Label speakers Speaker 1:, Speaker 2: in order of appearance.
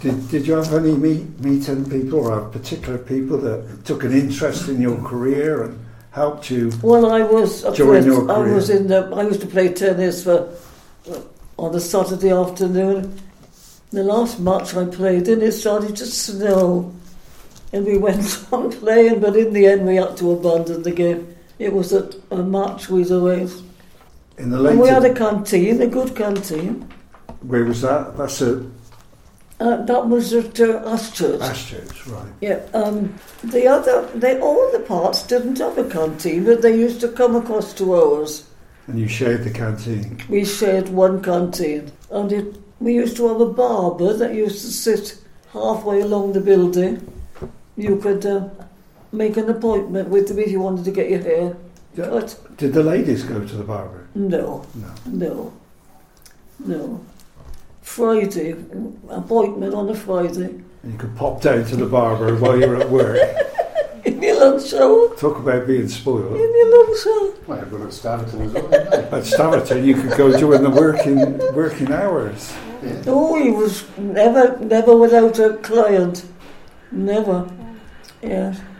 Speaker 1: Did you have any meeting people or have particular people that took an interest in your career and helped you?
Speaker 2: Well, I was
Speaker 1: during your career?
Speaker 2: I used to play tennis on a Saturday afternoon. The last match I played in, it started to snow, and we went on playing, but in the end we had to abandon the game. It was a match we'd arranged.
Speaker 1: In the later,
Speaker 2: and we had a canteen, a good canteen.
Speaker 1: Where was that? That's at...
Speaker 2: that was at Ashchurch.
Speaker 1: Ashchurch, right.
Speaker 2: Yeah. All the parts didn't have a canteen, but they used to come across to ours.
Speaker 1: And you shared the canteen?
Speaker 2: We shared one canteen. And we used to have a barber that used to sit halfway along the building. You could make an appointment with him if you wanted to get your hair cut.
Speaker 1: Did the ladies go to the barber?
Speaker 2: No. Friday, appointment on a Friday.
Speaker 1: And you could pop down to the barber while you were at work.
Speaker 2: In your lunch hour.
Speaker 1: Talk about being spoiled.
Speaker 2: In your lunch hour.
Speaker 3: Well, everyone at Staverton as well, didn't they?
Speaker 1: At Staverton, you could go during the working hours.
Speaker 3: Yeah.
Speaker 2: Oh, he was never without a client. Never. Yeah.